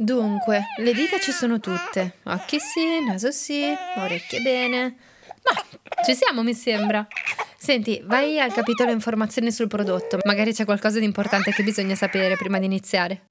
Dunque, le dita ci sono tutte. Occhi sì, naso sì, orecchie bene. Ma ci siamo, mi sembra. Senti, vai al capitolo informazioni sul prodotto. Magari c'è qualcosa di importante che bisogna sapere prima di iniziare.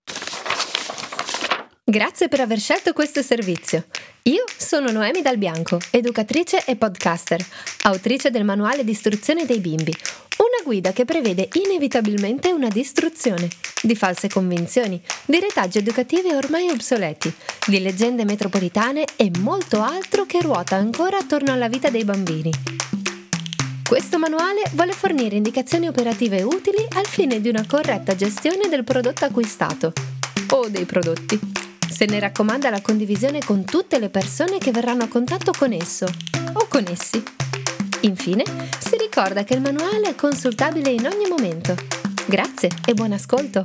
Grazie per aver scelto questo servizio. Io sono Noemi Dal Bianco, educatrice e podcaster, autrice del manuale di istruzione dei bimbi, una guida che prevede inevitabilmente una distruzione di false convinzioni, di retaggi educativi ormai obsoleti, di leggende metropolitane e molto altro che ruota ancora attorno alla vita dei bambini. Questo manuale vuole fornire indicazioni operative utili al fine di una corretta gestione del prodotto acquistato o dei prodotti. Se ne raccomanda la condivisione con tutte le persone che verranno a contatto con esso o con essi. Infine, si ricorda che il manuale è consultabile in ogni momento. Grazie e buon ascolto!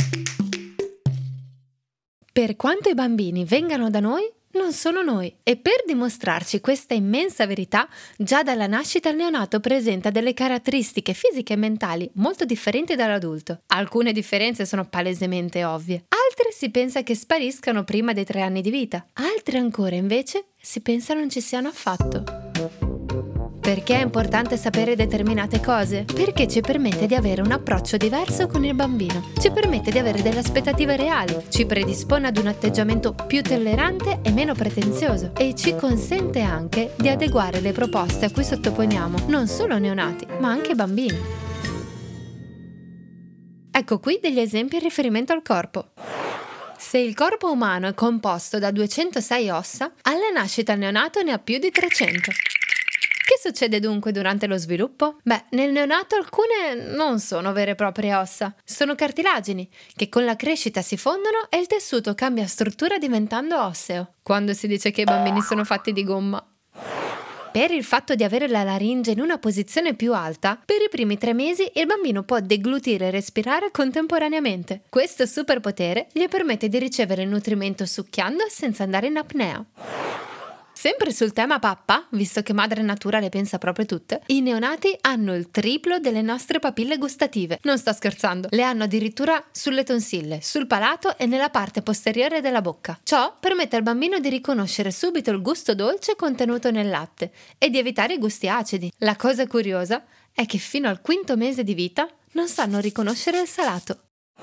Per quanto i bambini vengano da noi, non sono noi. E per dimostrarci questa immensa verità, già dalla nascita il neonato presenta delle caratteristiche fisiche e mentali molto differenti dall'adulto. Alcune differenze sono palesemente ovvie, altre si pensa che spariscano prima dei 3 anni di vita, altre ancora invece si pensa non ci siano affatto. Perché è importante sapere determinate cose? Perché ci permette di avere un approccio diverso con il bambino, ci permette di avere delle aspettative reali, ci predispone ad un atteggiamento più tollerante e meno pretenzioso e ci consente anche di adeguare le proposte a cui sottoponiamo non solo neonati, ma anche bambini. Ecco qui degli esempi in riferimento al corpo. Se il corpo umano è composto da 206 ossa, alla nascita il neonato ne ha più di 300. Che succede dunque durante lo sviluppo? Nel neonato alcune non sono vere e proprie ossa, sono cartilagini che con la crescita si fondono e il tessuto cambia struttura diventando osseo, quando si dice che i bambini sono fatti di gomma. Per il fatto di avere la laringe in una posizione più alta, per i primi 3 mesi il bambino può deglutire e respirare contemporaneamente. Questo superpotere gli permette di ricevere il nutrimento succhiando senza andare in apnea. Sempre sul tema pappa, visto che madre natura le pensa proprio tutte, i neonati hanno il triplo delle nostre papille gustative. Non sto scherzando, le hanno addirittura sulle tonsille, sul palato e nella parte posteriore della bocca. Ciò permette al bambino di riconoscere subito il gusto dolce contenuto nel latte e di evitare i gusti acidi. La cosa curiosa è che fino al 5° mese di vita non sanno riconoscere il salato.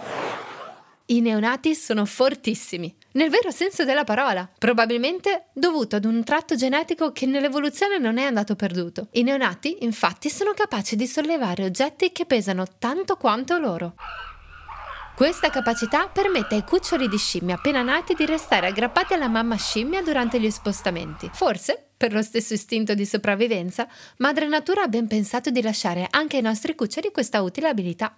I neonati sono fortissimi, nel vero senso della parola, probabilmente dovuto ad un tratto genetico che nell'evoluzione non è andato perduto. I neonati, infatti, sono capaci di sollevare oggetti che pesano tanto quanto loro. Questa capacità permette ai cuccioli di scimmia appena nati di restare aggrappati alla mamma scimmia durante gli spostamenti. Forse, per lo stesso istinto di sopravvivenza, madre natura ha ben pensato di lasciare anche ai nostri cuccioli questa utile abilità.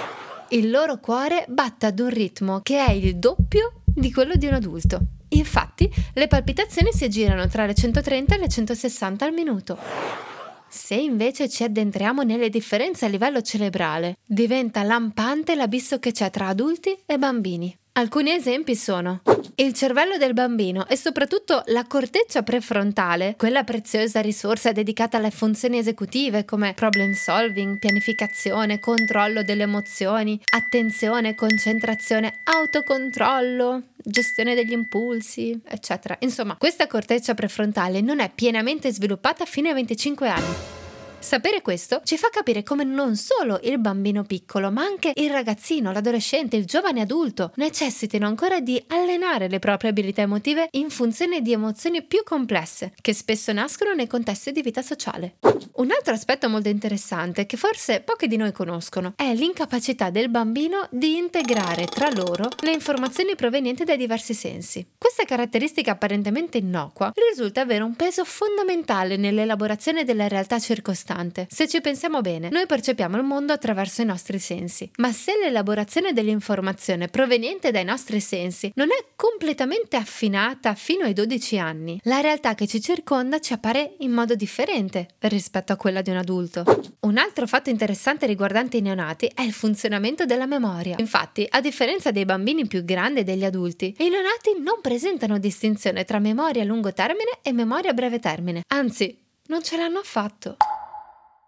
Il loro cuore batte ad un ritmo che è il doppio di quello di un adulto. Infatti, le palpitazioni si aggirano tra le 130 e le 160 al minuto. Se invece ci addentriamo nelle differenze a livello cerebrale, diventa lampante l'abisso che c'è tra adulti e bambini. Alcuni esempi sono il cervello del bambino e soprattutto la corteccia prefrontale, quella preziosa risorsa dedicata alle funzioni esecutive come problem solving, pianificazione, controllo delle emozioni, attenzione, concentrazione, autocontrollo, gestione degli impulsi, eccetera. Insomma, questa corteccia prefrontale non è pienamente sviluppata fino ai 25 anni. Sapere questo ci fa capire come non solo il bambino piccolo, ma anche il ragazzino, l'adolescente, il giovane adulto necessitino ancora di allenare le proprie abilità emotive in funzione di emozioni più complesse, che spesso nascono nei contesti di vita sociale. Un altro aspetto molto interessante, che forse pochi di noi conoscono, è l'incapacità del bambino di integrare tra loro le informazioni provenienti dai diversi sensi. Questa caratteristica apparentemente innocua risulta avere un peso fondamentale nell'elaborazione della realtà circostante. Se ci pensiamo bene, noi percepiamo il mondo attraverso i nostri sensi, ma se l'elaborazione dell'informazione proveniente dai nostri sensi non è completamente affinata fino ai 12 anni, la realtà che ci circonda ci appare in modo differente rispetto a quella di un adulto. Un altro fatto interessante riguardante i neonati è il funzionamento della memoria. Infatti, a differenza dei bambini più grandi e degli adulti, i neonati non presentano distinzione tra memoria a lungo termine e memoria a breve termine, anzi, non ce l'hanno affatto.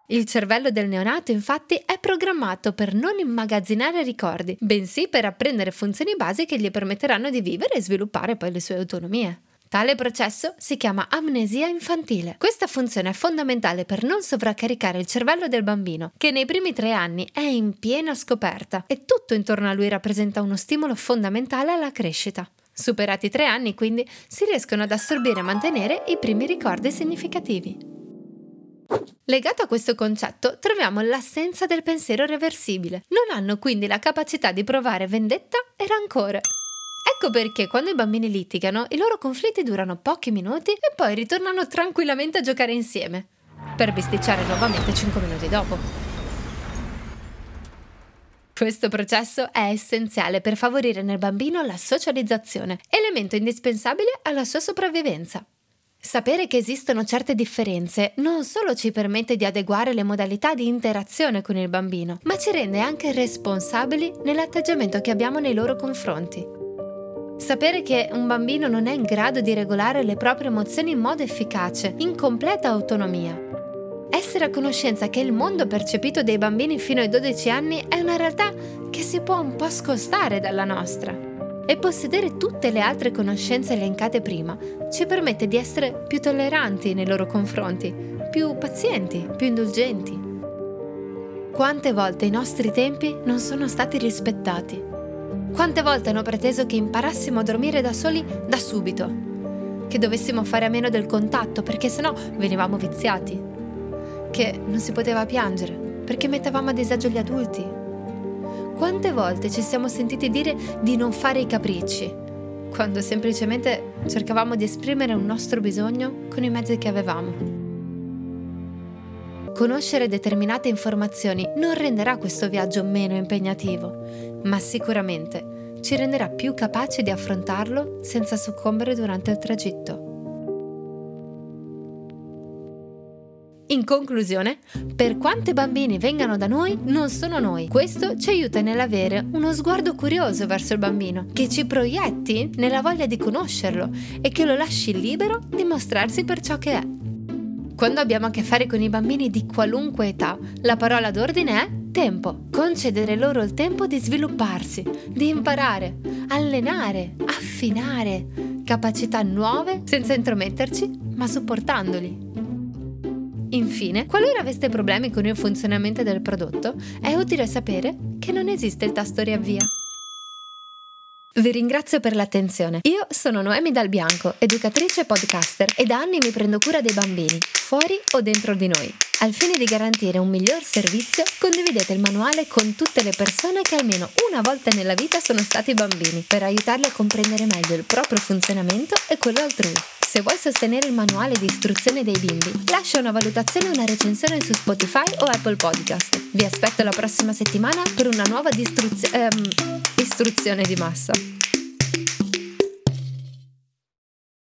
Il cervello del neonato, infatti, è programmato per non immagazzinare ricordi, bensì per apprendere funzioni basi che gli permetteranno di vivere e sviluppare poi le sue autonomie. Tale processo si chiama amnesia infantile. Questa funzione è fondamentale per non sovraccaricare il cervello del bambino, che nei primi 3 anni è in piena scoperta e tutto intorno a lui rappresenta uno stimolo fondamentale alla crescita. Superati i 3 anni, quindi, si riescono ad assorbire e mantenere i primi ricordi significativi. Legato a questo concetto troviamo l'assenza del pensiero reversibile. Non hanno quindi la capacità di provare vendetta e rancore. Ecco perché quando i bambini litigano, i loro conflitti durano pochi minuti e poi ritornano tranquillamente a giocare insieme, per bisticciare nuovamente 5 minuti dopo. Questo processo è essenziale per favorire nel bambino la socializzazione, elemento indispensabile alla sua sopravvivenza. Sapere che esistono certe differenze non solo ci permette di adeguare le modalità di interazione con il bambino, ma ci rende anche responsabili nell'atteggiamento che abbiamo nei loro confronti. Sapere che un bambino non è in grado di regolare le proprie emozioni in modo efficace, in completa autonomia. Essere a conoscenza che il mondo percepito dei bambini fino ai 12 anni è una realtà che si può un po' scostare dalla nostra. E possedere tutte le altre conoscenze elencate prima ci permette di essere più tolleranti nei loro confronti, più pazienti, più indulgenti. Quante volte i nostri tempi non sono stati rispettati? Quante volte hanno preteso che imparassimo a dormire da soli da subito? Che dovessimo fare a meno del contatto perché sennò venivamo viziati? Che non si poteva piangere perché mettevamo a disagio gli adulti? Quante volte ci siamo sentiti dire di non fare i capricci, quando semplicemente cercavamo di esprimere un nostro bisogno con i mezzi che avevamo? Conoscere determinate informazioni non renderà questo viaggio meno impegnativo, ma sicuramente ci renderà più capaci di affrontarlo senza soccombere durante il tragitto. In conclusione, per quanti bambini vengano da noi, non sono noi. Questo ci aiuta nell'avere uno sguardo curioso verso il bambino, che ci proietti nella voglia di conoscerlo e che lo lasci libero di mostrarsi per ciò che è. Quando abbiamo a che fare con i bambini di qualunque età, la parola d'ordine è tempo. Concedere loro il tempo di svilupparsi, di imparare, allenare, affinare capacità nuove senza intrometterci, ma supportandoli. Infine, qualora aveste problemi con il funzionamento del prodotto, è utile sapere che non esiste il tasto riavvia. Vi ringrazio per l'attenzione. Io sono Noemi Dal Bianco, educatrice e podcaster, e da anni mi prendo cura dei bambini, fuori o dentro di noi. Al fine di garantire un miglior servizio, condividete il manuale con tutte le persone che almeno una volta nella vita sono stati bambini, per aiutarli a comprendere meglio il proprio funzionamento e quello altrui. Se vuoi sostenere il manuale di istruzione dei bimbi, lascia una valutazione e una recensione su Spotify o Apple Podcast. Vi aspetto la prossima settimana per una nuova istruzione di massa.